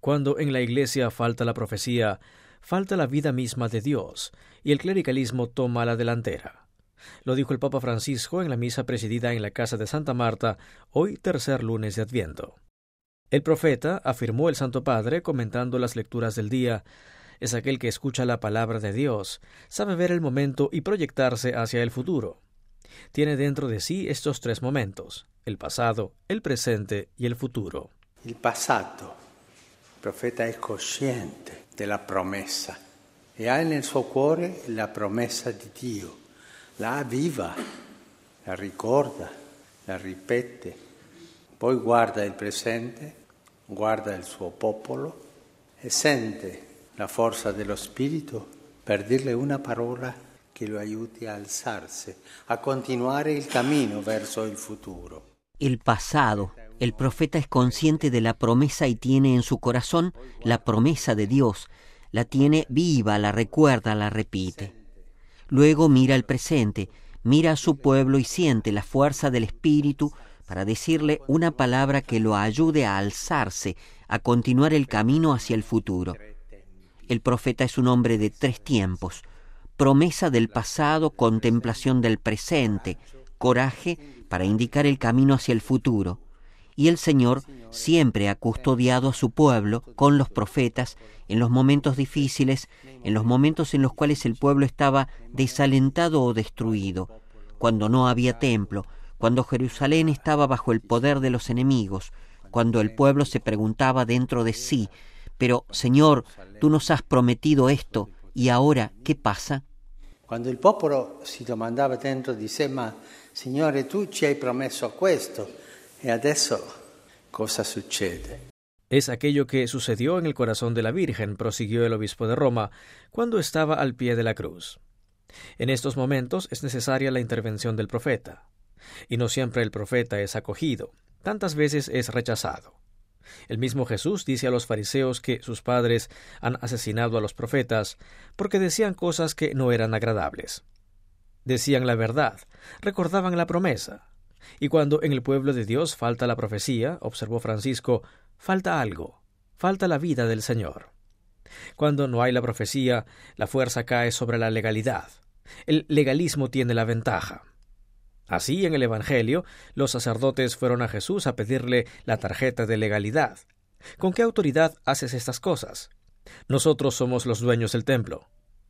Cuando en la Iglesia falta la profecía, falta la vida misma de Dios, y el clericalismo toma la delantera. Lo dijo el Papa Francisco en la misa presidida en la casa de Santa Marta, hoy tercer lunes de Adviento. El profeta, afirmó el Santo Padre comentando las lecturas del día, es aquel que escucha la palabra de Dios, sabe ver el momento y proyectarse hacia el futuro. Tiene dentro de sí estos tres momentos: el pasado, el presente y el futuro. Il passato. Il profeta è cosciente della promessa e ha nel suo cuore la promessa di Dio. La viva, la ricorda, la ripete. Poi guarda il presente, guarda il suo popolo e sente la forza dello Spirito per dirle una parola che lo aiuti a alzarsi, a continuare il cammino verso il futuro. El pasado. El profeta es consciente de la promesa y tiene en su corazón la promesa de Dios. La tiene viva, la recuerda, la repite. Luego mira el presente, mira a su pueblo y siente la fuerza del Espíritu para decirle una palabra que lo ayude a alzarse, a continuar el camino hacia el futuro. El profeta es un hombre de tres tiempos: promesa del pasado, contemplación del presente, coraje para indicar el camino hacia el futuro. Y el Señor siempre ha custodiado a su pueblo con los profetas en los momentos difíciles, en los momentos en los cuales el pueblo estaba desalentado o destruido, cuando no había templo, cuando Jerusalén estaba bajo el poder de los enemigos, cuando el pueblo se preguntaba dentro de sí: pero, Señor, tú nos has prometido esto, ¿y ahora qué pasa? Quando il popolo si domandava dentro di sé: ma Signore, tu ci hai promesso questo, e adesso cosa succede? Es aquello que sucedió en el corazón de la Virgen, prosiguió el obispo de Roma, cuando estaba al pie de la cruz. En estos momentos es necesaria la intervención del profeta. Y no siempre el profeta es acogido, tantas veces es rechazado. El mismo Jesús dice a los fariseos que sus padres han asesinado a los profetas porque decían cosas que no eran agradables. Decían la verdad, recordaban la promesa. Y cuando en el pueblo de Dios falta la profecía, observó Francisco, falta algo, falta la vida del Señor. Cuando no hay la profecía, la fuerza cae sobre la legalidad. El legalismo tiene la ventaja. Así, en el Evangelio, los sacerdotes fueron a Jesús a pedirle la tarjeta de legalidad. ¿Con qué autoridad haces estas cosas? Nosotros somos los dueños del templo.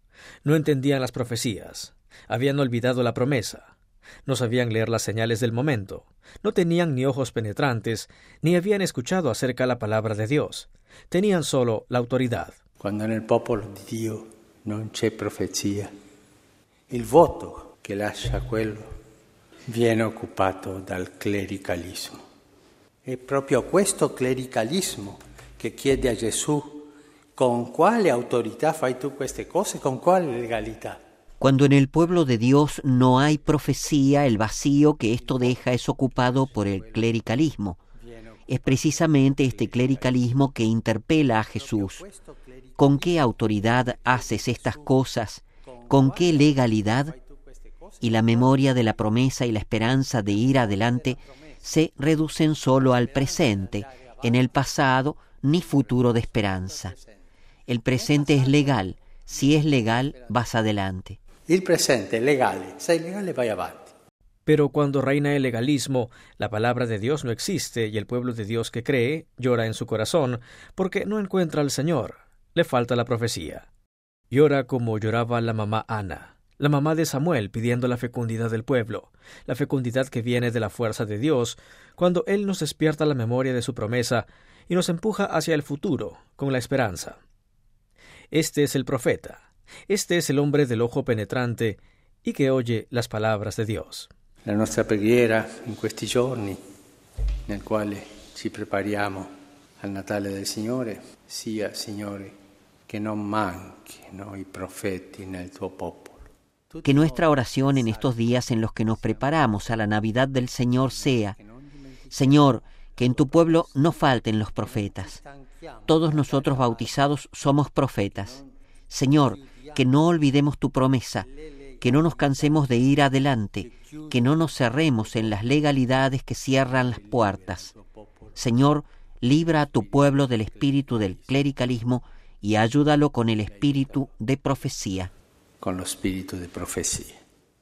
No entendían las profecías. Habían olvidado la promesa. No sabían leer las señales del momento. No tenían ni ojos penetrantes, ni habían escuchado acerca de la palabra de Dios. Tenían solo la autoridad. Quando nel popolo di Dio non c'è profezia, il voto che lascia quello viene occupato dal clericalismo. È proprio questo clericalismo che chiede a Gesù: con quale autorità fai tu queste cose, con quale legalità? Cuando en el pueblo de Dios no hay profecía, el vacío que esto deja es ocupado por el clericalismo. Es precisamente este clericalismo que interpela a Jesús. ¿Con qué autoridad haces estas cosas? ¿Con qué legalidad? Y la memoria de la promesa y la esperanza de ir adelante se reducen solo al presente. En el pasado, ni futuro de esperanza. El presente es legal. Si es legal, vas adelante. Il presente è legale. Sei legale, vai avanti. Pero cuando reina el legalismo, la palabra de Dios no existe y el pueblo de Dios que cree llora en su corazón porque no encuentra al Señor. Le falta la profecía. Llora como lloraba la mamá Ana, la mamá de Samuel, pidiendo la fecundidad del pueblo, la fecundidad que viene de la fuerza de Dios, cuando Él nos despierta la memoria de su promesa y nos empuja hacia el futuro con la esperanza. Este es el profeta. Este es el hombre del ojo penetrante y que oye las palabras de Dios. La nostra preghiera in questi giorni, nel quale ci prepariamo al Natale del Signore, sia, Signore, che non manchino i profeti nel tuo popolo. Que nuestra oración en estos días en los que nos preparamos a la Navidad del Señor sea: Señor, que en tu pueblo no falten los profetas. Todos nosotros bautizados somos profetas. Señor, que no olvidemos tu promesa, que no nos cansemos de ir adelante, que no nos cerremos en las legalidades que cierran las puertas. Señor, libra a tu pueblo del espíritu del clericalismo y ayúdalo con el espíritu de profecía. Con lo spirito di profecia.